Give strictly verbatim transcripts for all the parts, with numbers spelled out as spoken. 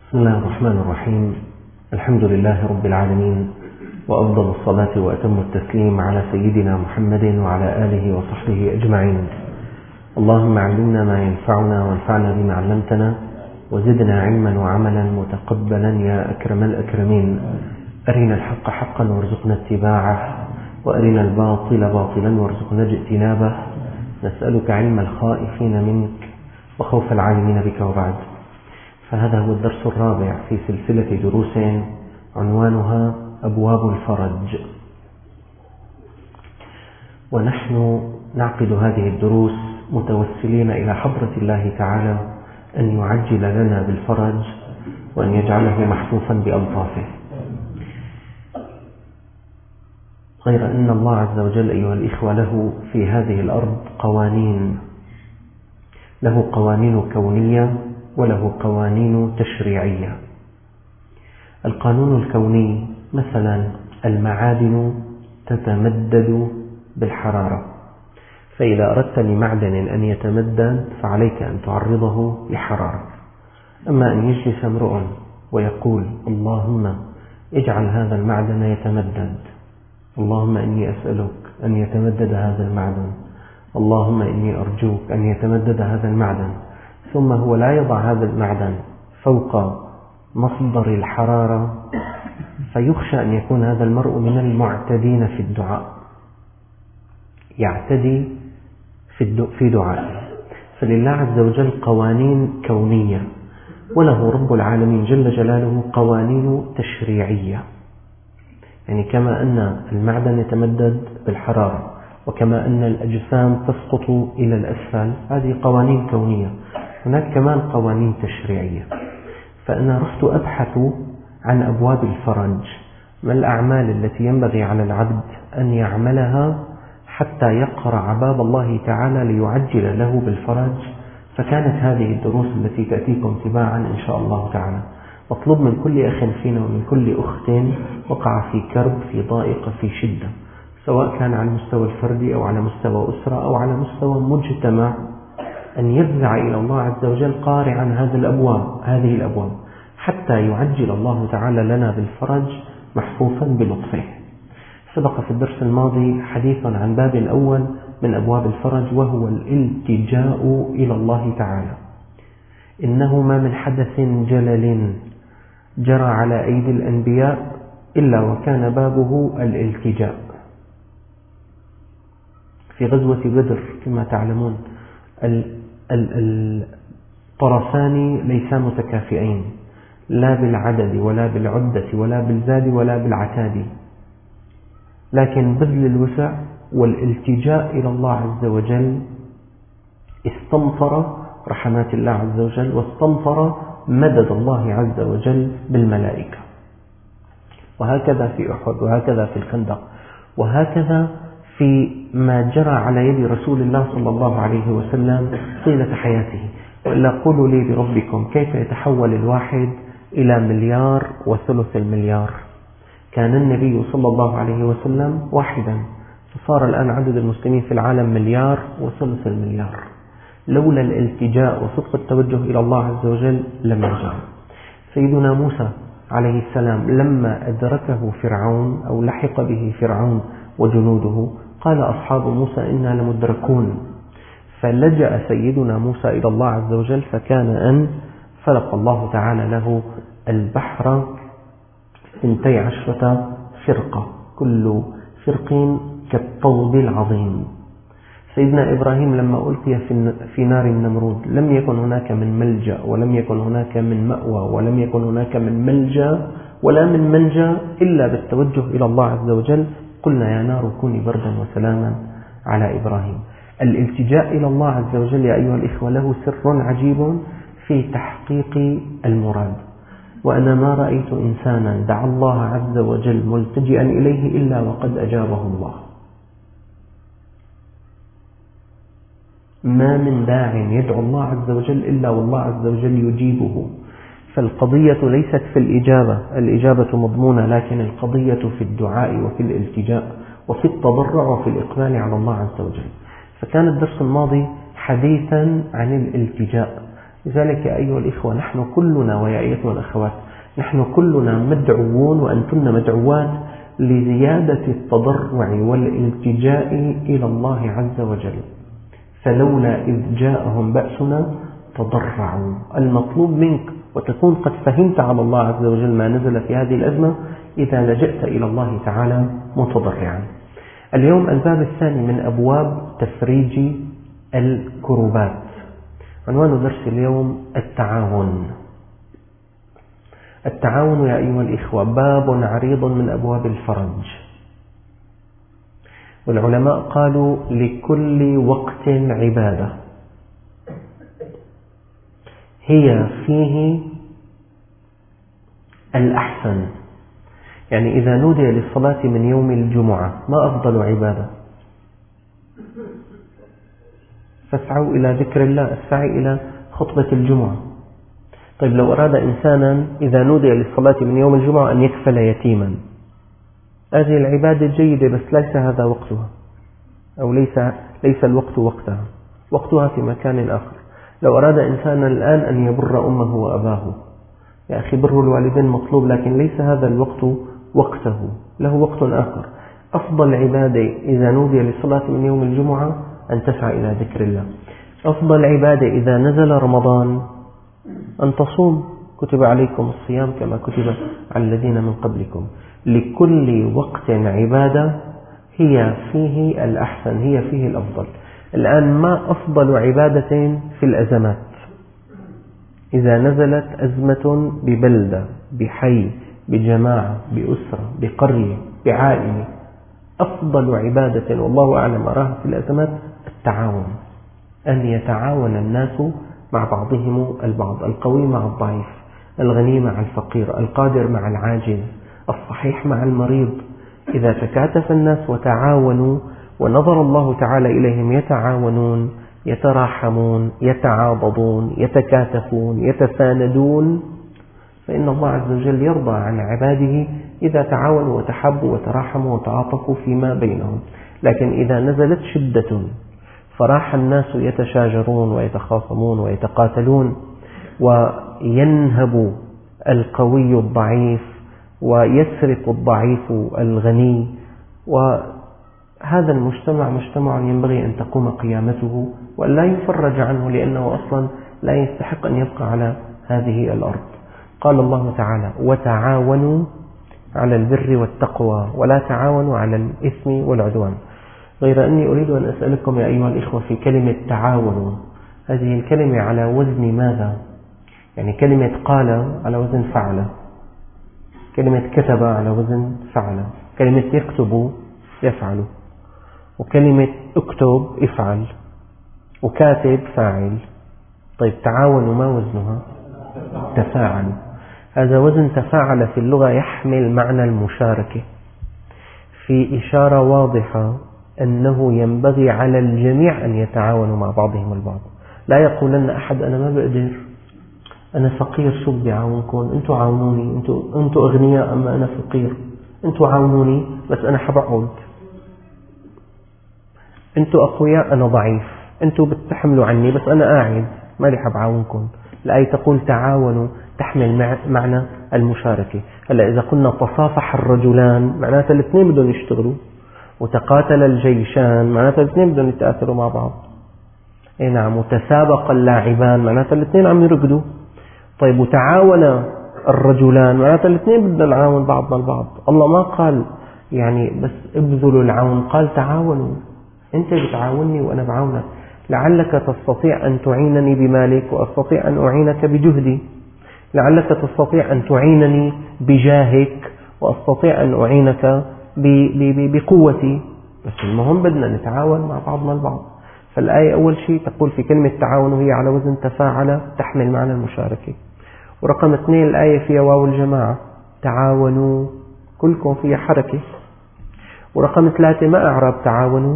بسم الله الرحمن الرحيم. الحمد لله رب العالمين، وأفضل الصلاة وأتم التسليم على سيدنا محمد وعلى آله وصحبه أجمعين. اللهم علمنا ما ينفعنا وانفعنا بما علمتنا، وزدنا علما وعملا متقبلا يا أكرم الأكرمين. أرنا الحق حقا وارزقنا اتباعه، وأرنا الباطل باطلا وارزقنا اجتنابه. نسألك علم الخائفين منك وخوف العالمين بك. وبعد، فهذا هو الدرس الرابع في سلسلة دروس عنوانها أبواب الفرج، ونحن نعقد هذه الدروس متوسلين إلى حضرة الله تعالى أن يعجل لنا بالفرج وأن يجعله محفوفا بألطافه. غير أن الله عز وجل أيها الإخوة له في هذه الأرض قوانين، له قوانين كونية وله قوانين تشريعية. القانون الكوني مثلا المعادن تتمدد بالحرارة، فإذا أردت لمعدن أن يتمدد فعليك أن تعرضه لحرارة. أما أن يجلس امرؤ ويقول اللهم اجعل هذا المعدن يتمدد، اللهم إني أسألك أن يتمدد هذا المعدن، اللهم إني أرجوك أن يتمدد هذا المعدن، ثم هو لا يضع هذا المعدن فوق مصدر الحرارة، فيخشى أن يكون هذا المرء من المعتدين في الدعاء، يعتدي في دعائه. فلله عز وجل قوانين كونية، وله رب العالمين جل جلاله قوانين تشريعية. يعني كما أن المعدن يتمدد بالحرارة، وكما أن الأجسام تسقط إلى الأسفل، هذه قوانين كونية. هناك كمان قوانين تشريعية. فأنا رحت أبحث عن أبواب الفرج، ما الأعمال التي ينبغي على العبد أن يعملها حتى يقرع باب الله تعالى ليعجل له بالفرج. فكانت هذه الدروس التي تأتيكم تباعا إن شاء الله تعالى. مطلوب من كل أخ فينا ومن كل أخت وقع في كرب، في ضائقة، في شدة، سواء كان على المستوى الفردي أو على مستوى أسرة أو على مستوى مجتمع، أن يفزع إلى الله عز وجل قارعا هذه الأبواب هذه الأبواب حتى يعجل الله تعالى لنا بالفرج محفوفا بلطفه. سبق في الدرس الماضي حديث عن باب أول من أبواب الفرج، وهو الالتجاء إلى الله تعالى. إنه ما من حدث جلل جرى على أيدي الأنبياء إلا وكان بابه الالتجاء. في غزوة بدر كما تعلمون الطرفان ليسا متكافئين، لا بالعدد ولا بالعدة ولا بالزاد ولا بالعتاد، لكن بذل الوسع والالتجاء إلى الله عز وجل استنفر رحمات الله عز وجل، واستنفر مدد الله عز وجل بالملائكة. وهكذا في أحد، وهكذا في الخندق، وهكذا في ما جرى على يد رسول الله صلى الله عليه وسلم طيلة حياته. وإلا قولوا لي بربكم كيف يتحول الواحد إلى مليار وثلث المليار؟ كان النبي صلى الله عليه وسلم واحدا، فصار الآن عدد المسلمين في العالم مليار وثلث المليار. لولا الالتجاء وصدق التوجه إلى الله عز وجل لم يرجع. سيدنا موسى عليه السلام لما أدركه فرعون أو لحق به فرعون وجنوده، قال أصحاب موسى إنا لمدركون، فلجأ سيدنا موسى إلى الله عز وجل، فكان أن فلق الله تعالى له البحر اثنتي عشرة فرقة، كل فرق كالطود العظيم. سيدنا إبراهيم لما ألقي في نار النمرود لم يكن هناك من ملجأ، ولم يكن هناك من مأوى، ولم يكن هناك من ملجأ ولا من منجا إلا بالتوجه إلى الله عز وجل. قلنا يا نار كوني بردا وسلاما على إبراهيم. الالتجاء إلى الله عز وجل يا أيها الإخوة له سر عجيب في تحقيق المراد. وأنا ما رأيت إنسانا دعا الله عز وجل ملتجئا إليه إلا وقد أجابه الله. ما من داع يدعو الله عز وجل إلا والله عز وجل يجيبه. فالقضية ليست في الإجابة، الإجابة مضمونة، لكن القضية في الدعاء وفي الالتجاء وفي التضرع وفي الإقبال على الله عز وجل. فكان الدرس الماضي حديثا عن الالتجاء، لذلك يا أيها الإخوة نحن كلنا ويا أيتها الأخوات نحن كلنا مدعوون وأنتن مدعوات لزيادة التضرع والالتجاء إلى الله عز وجل. فلولا إذ جاءهم بأسنا تضرعوا. المطلوب منك وتكون قد فهمت على الله عز وجل ما نزل في هذه الأزمة إذا لجأت إلى الله تعالى متضرعا. اليوم الباب الثاني من أبواب تفريج الكروبات. عنوان درس اليوم التعاون. التعاون يا أيها الإخوة باب عريض من أبواب الفرج، والعلماء قالوا لكل وقت عبادة هي فيه الأحسن. يعني إذا نودي للصلاة من يوم الجمعة ما أفضل عبادة؟ فاسعوا إلى ذكر الله، السعي إلى خطبة الجمعة. طيب لو أراد إنسانا إذا نودي للصلاة من يوم الجمعة أن يكفل يتيما، هذه العبادة جيدة بس ليس هذا وقتها، أو ليس, ليس الوقت وقتها، وقتها في مكان آخر. لو أراد إنسانا الآن أن يبر أمه وأباه، يا أخي بر الوالدين مطلوب لكن ليس هذا الوقت وقته، له وقت آخر. أفضل عبادة إذا نودي للصلاة من يوم الجمعة أن تسعى إلى ذكر الله. أفضل عبادة إذا نزل رمضان أن تصوم، كتب عليكم الصيام كما كتب على الذين من قبلكم. لكل وقت عبادة هي فيه الأحسن، هي فيه الأفضل. الآن ما أفضل عبادة في الأزمات؟ إذا نزلت أزمة ببلدة، بحي، بجماعة، بأسرة، بقرية، بعائلة، أفضل عبادة والله أعلم أراها في الأزمات التعاون، أن يتعاون الناس مع بعضهم البعض، القوي مع الضعيف، الغني مع الفقير، القادر مع العاجز، الصحيح مع المريض. إذا تكاتف الناس وتعاونوا ونظر الله تعالى إليهم يتعاونون، يتراحمون، يتعاضدون، يتكاتفون، يتساندون، فإن الله عز وجل يرضى عن عباده إذا تعاونوا وتحبوا وتراحموا وتعاطفوا فيما بينهم. لكن إذا نزلت شدة فراح الناس يتشاجرون ويتخاصمون ويتقاتلون، وينهب القوي الضعيف ويسرق الضعيف الغني، وهذا المجتمع مجتمع ينبغي أن تقوم قيامته وأن لا يفرج عنه، لأنه أصلا لا يستحق أن يبقى على هذه الأرض. قال الله تعالى: وتعاونوا على البر والتقوى ولا تعاونوا على الإثم والعدوان. غير أني أريد أن أسألكم يا أيها الإخوة في كلمة تعاونوا، هذه الكلمة على وزن ماذا؟ يعني كلمة قال على وزن فعل، كلمة كتب على وزن فعل، كلمة يكتب يفعل، وكلمة اكتب افعل، وكاتب فاعل. طيب تعاونوا ما وزنها؟ تفاعل. هذا وزن تفاعل في اللغة يحمل معنى المشاركة، في إشارة واضحة أنه ينبغي على الجميع أن يتعاونوا مع بعضهم البعض. لا يقولن أحد أنا ما بقدر، أنا فقير، شو بدي أعاونكم؟ أنتوا عاونوني، أنتوا, أنتوا أغنياء أما أنا فقير، أنتوا عاونوني بس أنا حبقعد، أنتوا أقوياء أنا ضعيف، أنتوا بتحملوا عني بس أنا قاعد ما لي حب عاونكم. الآية تقول تعاونوا، تحمل معنى المشاركة. هلا إذا قلنا تصافح الرجلان معناتها الاثنين بدهم يشتغلوا، وتقاتل الجيشان معناتها الاثنين بدهم يتآثروا مع بعض. اي نعم. وتسابق اللاعبان معناتها الاثنين عم يركضوا. طيب وتعاون الرجلان معناتها الاثنين بدنا نعاون بعضنا البعض. الله ما قال يعني بس ابذلوا العون، قال تعاونوا، انت بتعاونني وانا بعاونك، لعلك تستطيع أن تعينني بمالك وأستطيع أن أعينك بجهدي، لعلك تستطيع أن تعينني بجاهك وأستطيع أن أعينك بقوتي، بس المهم بدنا نتعاون مع بعضنا البعض. فالآية أول شيء تقول في كلمة تعاون وهي على وزن تفاعل، تحمل معنى المشاركة. ورقم اثنين الآية فيها واو الجماعة، تعاونوا، كلكم فيها حركة. ورقم ثلاثة ما أعراب تعاونوا؟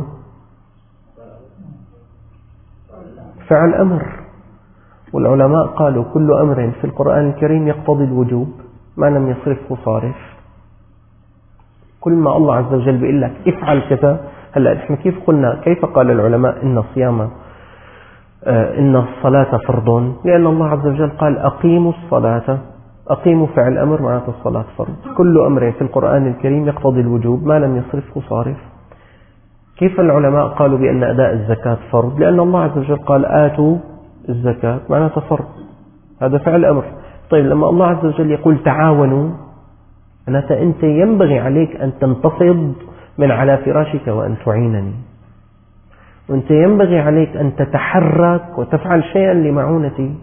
فعل أمر. والعلماء قالوا كل أمر في القرآن الكريم يقتضي الوجوب ما لم يصرفه صارف. كل ما الله عز وجل بيقول لك افعل كذا. هلأ نحن كيف قلنا، كيف قال العلماء إن صيام إن الصلاة فرض، لأن الله عز وجل قال أقيموا الصلاة. أقيموا فعل أمر معناته الصلاة فرض. كل أمر في القرآن الكريم يقتضي الوجوب ما لم يصرفه صارف. كيف العلماء قالوا بأن أداء الزكاة فرض؟ لأن الله عز وجل قال آتوا الزكاة معناته فرض، هذا فعل أمر. طيب لما الله عز وجل يقول تعاونوا، معناته أنت ينبغي عليك أن تنتفض من على فراشك وأن تعينني، وأنت ينبغي عليك أن تتحرك وتفعل شيئا لمعونتي.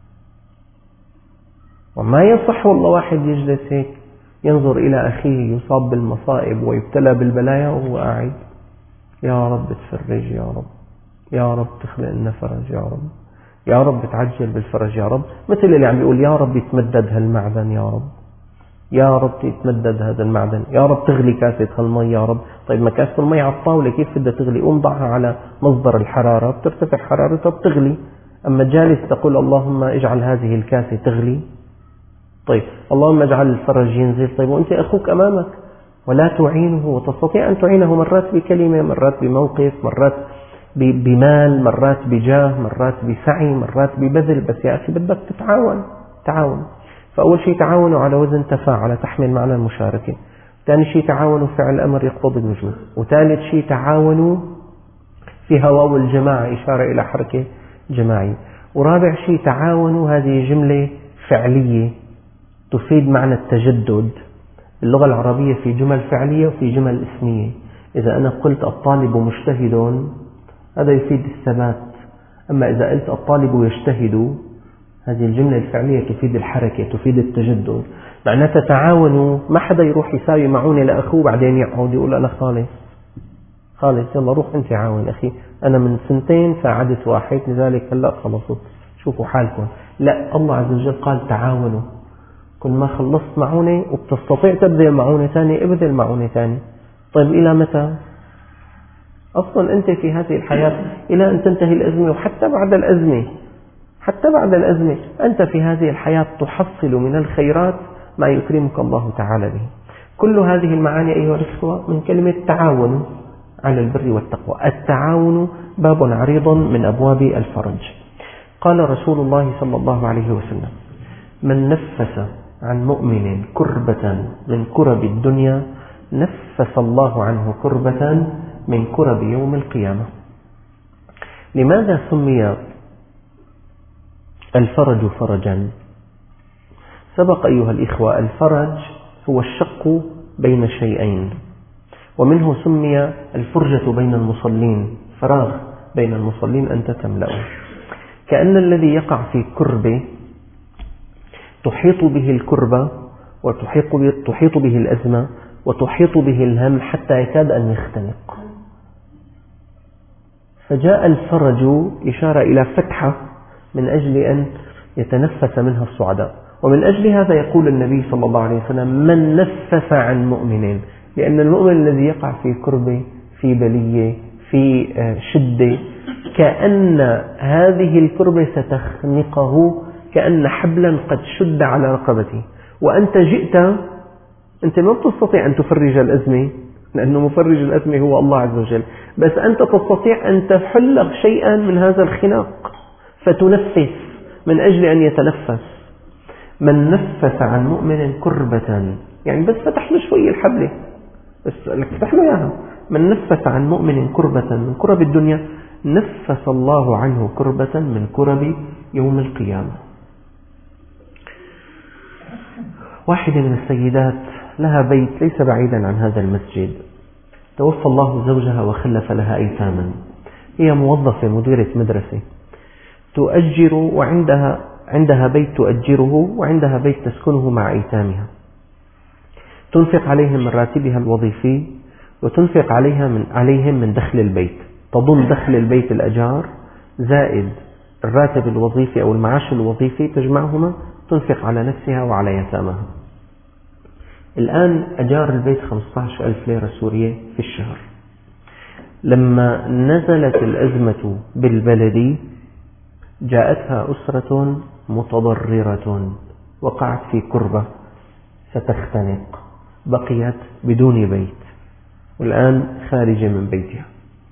وما يصح والله واحد يجلس هيك ينظر إلى أخيه يصاب بالمصائب ويبتلى بالبلايا وهو قاعد يا رب تفرج يا رب، يا رب تخلق لنا فرج يا رب، يا رب تعجل بالفرج يا رب. مثل اللي عم يقول يا رب يتمدد هالمعدن يا رب، يا رب يتمدد هذا المعدن، يا رب تغلي كاسة هالمي يا رب. طيب ما كاسة المي على الطاولة كيف بدها تغلي؟ قوم ضعها على مصدر الحرارة بترتفع حرارتها بتغلي. أما جالس تقول اللهم اجعل هذه الكاسة تغلي، طيب اللهم اجعل الفرج ينزل. طيب وأنت أخوك أمامك ولا تعينه، وتستطيع أن تعينه مرات بكلمة، مرات بموقف، مرات بمال، مرات بجاه، مرات بسعي، مرات ببذل. بس يا أخي بدك تتعاون. تعاون. فأول شيء تعاونوا على وزن تفاعل تحمل معنى المشاركة. ثاني شيء تعاونوا فعل أمر يقتضي الوجوب. وثالث شيء تعاونوا في هواء الجماعة إشارة إلى حركة جماعية. ورابع شيء تعاونوا هذه جملة فعلية تفيد معنى التجدد. اللغة العربية في جمل فعلية وفي جمل اسمية. إذا أنا قلت الطالب مجتهد هذا يفيد الثبات، أما إذا قلت الطالب يجتهد هذه الجملة الفعلية تفيد الحركة تفيد التجدد. معناتها تعاونوا، ما حدا يروح يساوي معونة لأخوه بعدين يقعد يقول أنا خالص خالص يلا روح أنت عاون أخي، أنا من سنتين ساعدت واحد لذلك هلأ خلصت شوفوا حالكم. لا، الله عز وجل قال تعاونوا. كل ما خلصت معونة وبتستطيع تبذل معونة ثانية ابذل معونة ثانية. طيب إلى متى؟ أصلا أنت في هذه الحياة إلى أن تنتهي الأزمة، وحتى بعد الأزمة حتى بعد الأزمة أنت في هذه الحياة تحصل من الخيرات ما يكرمك الله تعالى به. كل هذه المعاني أيها الأخوة من كلمة تعاون على البر والتقوى. التعاون باب عريض من أبواب الفرج. قال رسول الله صلى الله عليه وسلم: من نفس عن مؤمن كربة من كرب الدنيا نفس الله عنه كربة من كرب يوم القيامة. لماذا سمي الفرج فرجا؟ سبق أيها الإخوة الفرج هو الشق بين شيئين، ومنه سمي الفرجة بين المصلين، فراغ بين المصلين أنت تملأه. كأن الذي يقع في كربة تحيط به الكربة وتحيط به, تحيط به الأزمة وتحيط به الهم حتى يكاد أن يختنق. فجاء الفرج إشارة إلى فتحة من أجل أن يتنفس منها السعداء. ومن أجل هذا يقول النبي صلى الله عليه وسلم: من نفس عن مؤمن، لأن المؤمن الذي يقع في كربة في بلية في شدة كأن هذه الكربة ستخنقه، كأن حبلا قد شد على رقبته، وأنت جئت أنت ما بتستطيع أن تفرج الأزمة لأنه مفرج الأزمة هو الله عز وجل، بس أنت تستطيع أن تحل شيئا من هذا الخناق فتنفس من أجل أن يتنفس. من نفس عن مؤمن كربة، يعني بس فتح له شوية الحبلة، بس لك فتح له إياها. من نفس عن مؤمن كربة من كرب الدنيا نفس الله عنه كربة من كرب يوم القيامة. واحدة من السيدات لها بيت ليس بعيدا عن هذا المسجد، توفى الله زوجها وخلف لها أيتاما. هي موظفة مديرة مدرسة تؤجر، وعندها عندها بيت تؤجره وعندها بيت تسكنه مع أيتامها. تنفق عليهم من راتبها الوظيفي وتنفق عليها من عليهم من دخل البيت. تضم دخل البيت الأجار زائد الراتب الوظيفي أو المعاش الوظيفي، تجمعهما تنفق على نفسها وعلى يتامها. الآن أجار البيت خمسة عشر ألف ليرة سورية في الشهر. لما نزلت الأزمة بالبلد جاءتها أسرة متضررة وقعت في كربة ستختنق، بقيت بدون بيت والآن خارجة من بيتها.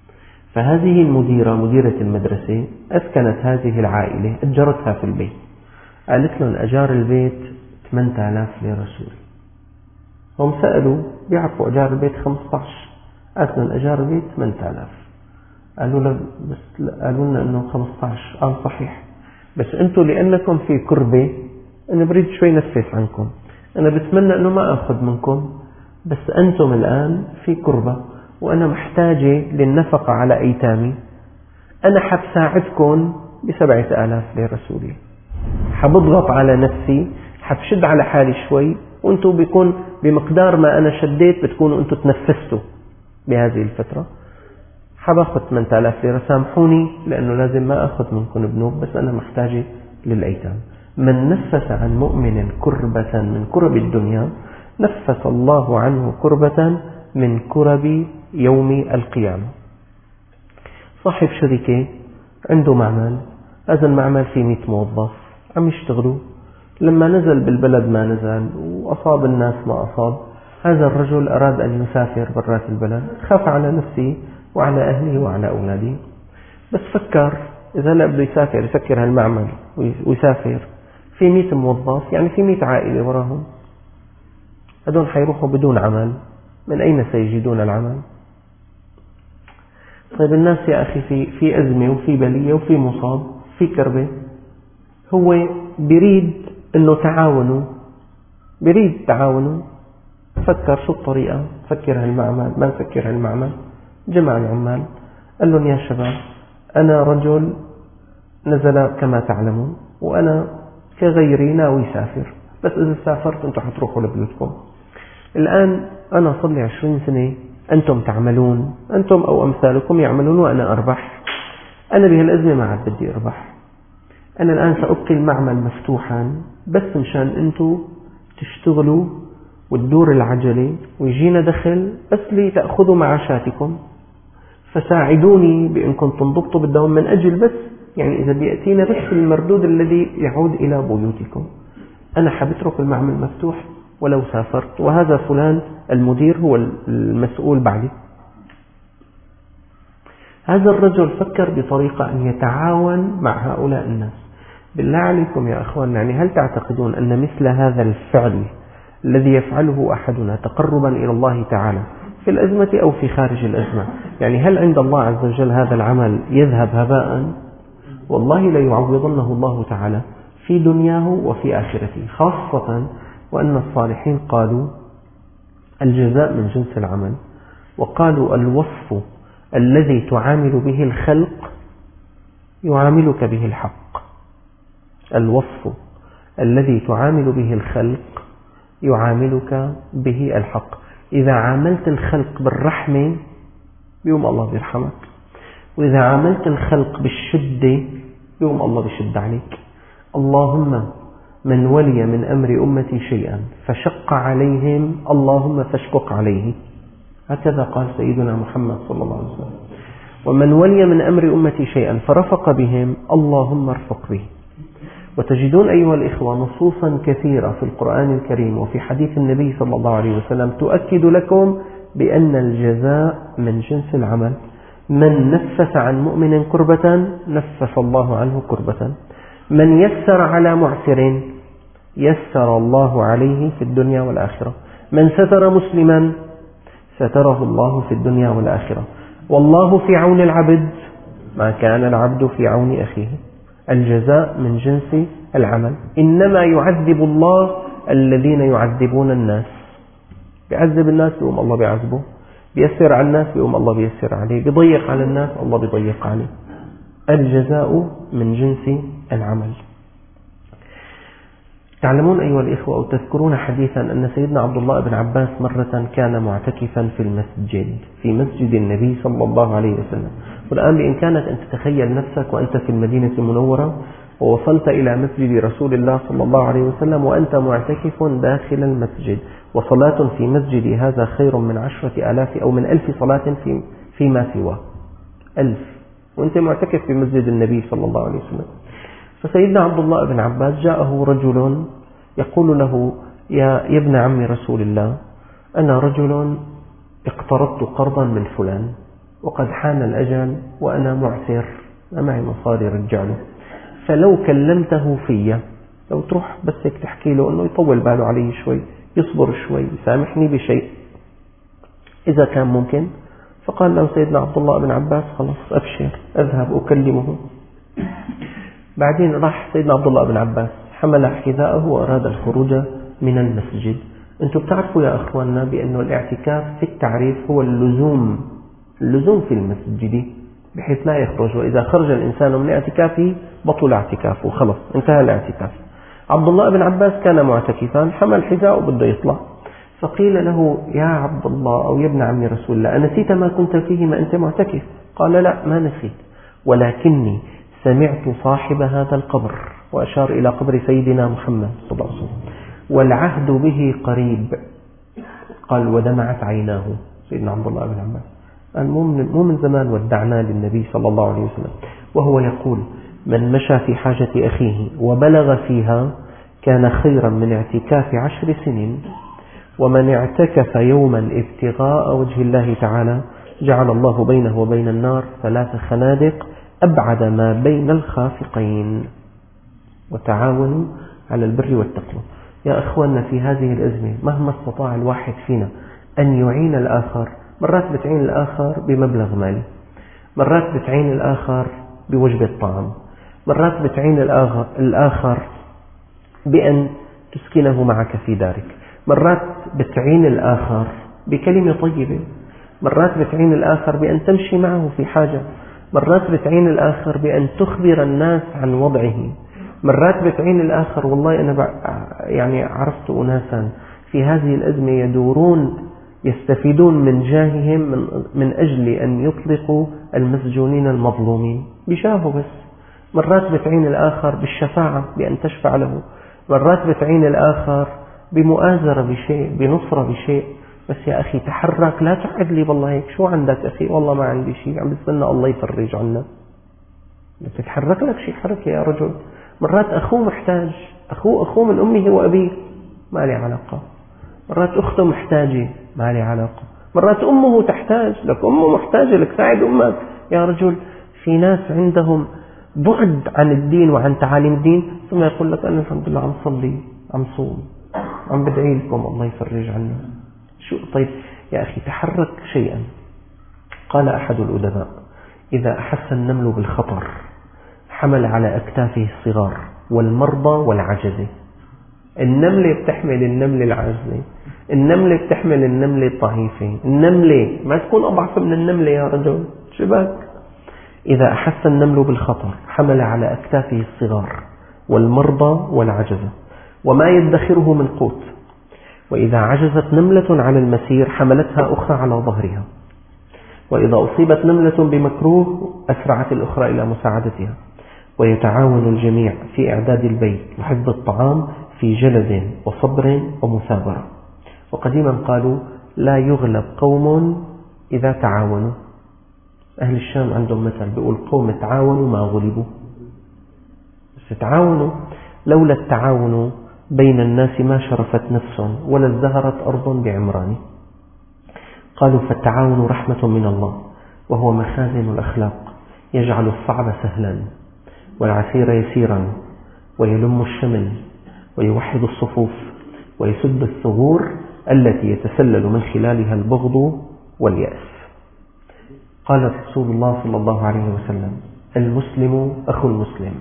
فهذه المديرة مديرة المدرسة أسكنت هذه العائلة، أجرتها في البيت، قالت لهم أجار البيت ثمانية آلاف ليرة سوري. هم سألوا بيعرفوا أجار البيت خمسة عشر، قالت لهم أجار البيت ثمانية آلاف. قالوا له بس قالوا لنا إنه خمسة عشر. قال صحيح، بس أنتم لأنكم في كربة أنا بريد شوي نفس عنكم، أنا بتمنى إنه ما أخذ منكم، بس أنتم الآن في كربة وأنا محتاجة للنفقة على أيتامي، أنا حبساعدكم بسبعة آلاف ليرة سورية، حبضغط على نفسي، حبشد على حالي شوي، وأنتم بيكون بمقدار ما أنا شديت بتكونوا أنتم تنفستوا بهذه الفترة، حباخذ ثمانية آلاف ليرة، سامحوني لأنه لازم ما أخذ منكم بنوب، بس أنا محتاجة للأيتام. من نفس عن مؤمن كربة من كرب الدنيا نفس الله عنه كربة من كرب يوم القيامة. صاحب شركة عنده معمل، هذا المعمل فيه مئة موظف عم يشتغلوا، لما نزل بالبلد ما نزل وأصاب الناس ما أصاب، هذا الرجل أراد أن يسافر برات البلد، خاف على نفسه وعلى أهله وعلى أولاده، بس فكر إذا لا بده يسافر يسكر هالمعمل ويسافر في مئة موظف، يعني في مئة عائلة وراهم، هذول حيروحوا بدون عمل، من أين سيجدون العمل؟ طيب الناس يا أخي في في أزمة وفي بلية وفي مصاب في كربة، هو بريد إنه تعاونوا، بريد تعاونوا، فكر شو الطريقة، فكر هالمعمل ما نفكر هالمعمل، جمع العمال قال لهم يا شباب أنا رجل نزل كما تعلمون، وأنا كغيري ناوي سافر، بس إذا سافرت أنتم حتروحوا لبلدكم، الآن أنا صار لي عشرين سنة أنتم تعملون، أنتم أو أمثالكم يعملون وأنا أربح، أنا بهالأزمة ما عاد بدي أربح، أنا الآن سأبقي المعمل مفتوحا بس مشان أنتم تشتغلوا وتدور العجلة ويجينا دخل بس لي تأخذوا معاشاتكم، فساعدوني بأنكم تنضبطوا بالدوام من أجل بس يعني إذا بيأتينا بس المردود الذي يعود إلى بيوتكم، أنا حبترك المعمل مفتوح ولو سافرت، وهذا فلان المدير هو المسؤول بعدي. هذا الرجل فكر بطريقة أن يتعاون مع هؤلاء الناس. بالله عليكم يا أخوان، يعني هل تعتقدون أن مثل هذا الفعل الذي يفعله أحدنا تقربا إلى الله تعالى في الأزمة أو في خارج الأزمة، يعني هل عند الله عز وجل هذا العمل يذهب هباء؟ والله ليعوضنه الله تعالى في دنياه وفي آخرته، خاصة وأن الصالحين قالوا الجزاء من جنس العمل، وقالوا الوصف الذي تعامل به الخلق يعاملك به الحق، الوصف الذي تعامل به الخلق يعاملك به الحق، إذا عاملت الخلق بالرحمة يوم الله بيرحمك، وإذا عاملت الخلق بالشدة يوم الله بيشد عليك. اللهم من ولي من أمر أمتي شيئا فشق عليهم اللهم فاشقق عليه، هكذا قال سيدنا محمد صلى الله عليه وسلم. ومن ولي من أمر أمتي شيئا فرفق بهم اللهم ارفق به. وتجدون أيها الإخوة نصوصا كثيرة في القرآن الكريم وفي حديث النبي صلى الله عليه وسلم تؤكد لكم بأن الجزاء من جنس العمل. من نفس عن مؤمن كربة نفس الله عنه كربة، من يسر على معسر يسر الله عليه في الدنيا والآخرة، من ستر مسلما ستره الله في الدنيا والآخرة، والله في عون العبد ما كان العبد في عون أخيه. الجزاء من جنس العمل. إنما يعذب الله الذين يعذبون الناس، بيعذب الناس بيقوم الله بيعذبه، بيسر على الناس بيقوم الله بيسر عليه، بيضيق على الناس الله بيضيق عليه. الجزاء من جنس العمل. تعلمون أيها الإخوة أو تذكرون حديثا أن سيدنا عبد الله بن عباس مرة كان معتكفا في المسجد في مسجد النبي صلى الله عليه وسلم. والآن بإمكانك أن تتخيل نفسك وأنت في المدينة المنورة ووصلت إلى مسجد رسول الله صلى الله عليه وسلم وأنت معتكف داخل المسجد، وصلاة في مسجد هذا خير من عشرة آلاف أو من ألف صلاة في فيما سواه، ألف، وأنت معتكف في مسجد النبي صلى الله عليه وسلم. فسيدنا عبد الله بن عباس جاءه رجل يقول له يا ابن عم رسول الله، أنا رجل اقترضت قرضا من فلان، وقد حان الأجل وأنا معسر، ما معي مصاري رجعله، فلو كلمته فيا، لو تروح بس هيك تحكي له أنه يطول باله علي شوي، يصبر شوي، يسامحني بشيء إذا كان ممكن. فقال له سيدنا عبد الله بن عباس خلاص أبشر، أذهب أكلمه. بعدين راح سيدنا عبد الله بن عباس حمل حذاءه وأراد الخروج من المسجد. أنتم بتعرفوا يا أخواننا بأن الاعتكاف في التعريف هو اللزوم اللزوم في المسجد بحيث لا يخرج، وإذا خرج الإنسان من اعتكافه بطل اعتكافه، خلص انتهى الاعتكاف. عبد الله بن عباس كان معتكفا، حمل حذاءه وبده يطلع، فقيل له يا عبد الله أو يا ابن عم رسول الله أنسيت ما كنت فيه ما أنت معتكف؟ قال لا ما نسيت، ولكني سمعت صاحب هذا القبر، وأشار إلى قبر سيدنا محمد صلى الله عليه وسلم، والعهد به قريب. قال ودمعت عيناه سيدنا عبد الله بن عباس، مو من زمان ودعنا للنبي صلى الله عليه وسلم وهو يقول من مشى في حاجة أخيه وبلغ فيها كان خيرا من اعتكاف عشر سنين، ومن اعتكف يوما ابتغاء وجه الله تعالى جعل الله بينه وبين النار ثلاث خنادق أبعد ما بين الخافقين. وتعاونوا على البر والتقوى. يا أخواننا في هذه الأزمة مهما استطاع الواحد فينا أن يعين الآخر، مرات بتعين الآخر بمبلغ مالي، مرات بتعين الآخر بوجبة طعام، مرات بتعين الآخر بأن تسكنه معك في دارك، مرات بتعين الآخر بكلمة طيبة، مرات بتعين الآخر بأن تمشي معه في حاجة، مرات بتعين الآخر بأن تخبر الناس عن وضعه، مرات بتعين الآخر. والله أنا يعني عرفت أناسا في هذه الأزمة يدورون يستفيدون من جاههم من, من أجل أن يطلقوا المسجونين المظلومين بشاهه بس. مرات بتعين الآخر بالشفاعة بأن تشفع له، مرات بتعين الآخر بمؤازرة بشيء، بنصرة بشيء. بس يا أخي تحرك، لا تقعد لي والله هيك شو عندك أخي، والله ما عندي شيء، عم بستنى الله يفرج عنا. تتحرك لك شيء حركة يا رجل. مرات أخوه محتاج، أخوه أخوه من أمه وأبيه ما لي علاقة، مرات أخته محتاجة ما لي علاقة، مرات أمه تحتاج لك، أمه محتاجة لك، ساعد أمك يا رجل. في ناس عندهم بعد عن الدين وعن تعاليم الدين، ثم يقول لك أنا الحمد لله عم صلي عم صوم عم بدعي لكم الله يفرج عنا. شو طيب يا أخي تحرك شيئا. قال أحد الأدباء إذا أحس النمل بالخطر حمل على أكتافه الصغار والمرضى والعجزة. النملة بتحمل النملة العاجزة، النملة بتحمل النملة الضعيفة، النملة ما تكون أضعف من النملة يا رجل شبك. إذا أحس النمل بالخطر حمل على أكتافه الصغار والمرضى والعجزة وما يدخره من قوت، وإذا عجزت نملة على المسير حملتها أخرى على ظهرها، وإذا أصيبت نملة بمكروه أسرعت الأخرى إلى مساعدتها. ويتعاون الجميع في إعداد البيت وحفظ الطعام في جلد وصبر ومثابرة. وقديما قالوا لا يغلب قوم إذا تعاونوا. أهل الشام عندهم مثل بيقول قوم تعاونوا ما غلبوا. بس تعاونوا، لولا التعاون بين الناس ما شرفت نفس ولا ازدهرت أرض بعمران. قالوا فالتعاون رحمة من الله وهو مخازن الأخلاق، يجعل الصعب سهلا والعسير يسيرا، ويلم الشمل ويوحد الصفوف ويسد الثغور التي يتسلل من خلالها البغض واليأس. قال رسول الله صلى الله عليه وسلم المسلم أخو المسلم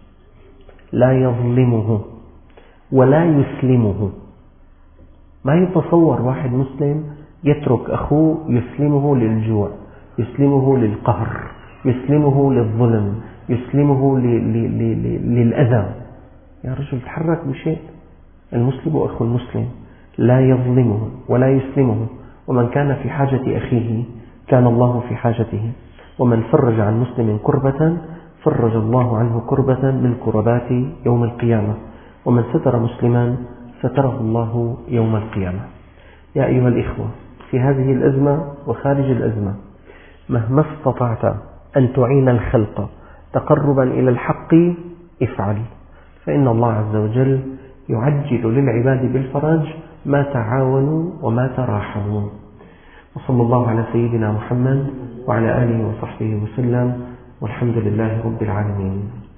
لا يظلمه ولا يسلمه. ما يتصور واحد مسلم يترك أخوه يسلمه للجوع، يسلمه للقهر، يسلمه للظلم، يسلمه للأذى. يا رجل تحرك بشيء. المسلم أخو المسلم لا يظلمه ولا يسلمه، ومن كان في حاجة أخيه كان الله في حاجته، ومن فرج عن مسلم كربة فرج الله عنه كربة من كربات يوم القيامة، ومن ستر مسلما ستره الله يوم القيامة. يا أيها الإخوة في هذه الأزمة وخارج الأزمة مهما استطعت أن تعين الخلق تقربا إلى الحق افعل، فإن الله عز وجل يعجل للعباد بالفرج ما تعاونوا وما تراحموا. وصلى الله على سيدنا محمد وعلى آله وصحبه وسلم، والحمد لله رب العالمين.